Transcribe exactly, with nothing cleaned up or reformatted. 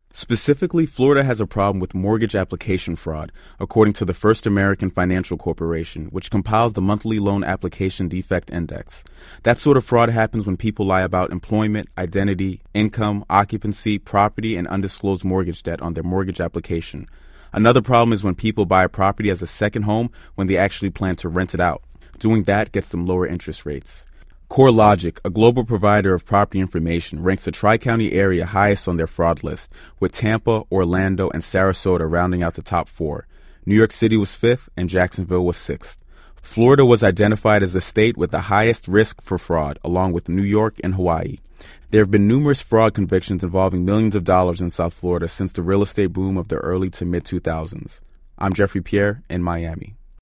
Specifically, Florida has a problem with mortgage application fraud, according to the First American Financial Corporation, which compiles the monthly loan application defect index. That sort of fraud happens when people lie about employment, identity, income, occupancy, property, and undisclosed mortgage debt on their mortgage application. Another problem is when people buy a property as a second home when they actually plan to rent it out. Doing that gets them lower interest rates. CoreLogic, a global provider of property information, ranks the Tri-County area highest on their fraud list, with Tampa, Orlando, and Sarasota rounding out the top four. New York City was fifth, and Jacksonville was sixth. Florida was identified as the state with the highest risk for fraud, along with New York and Hawaii. There have been numerous fraud convictions involving millions of dollars in South Florida since the real estate boom of the early to mid two thousands. I'm Jeffrey Pierre in Miami.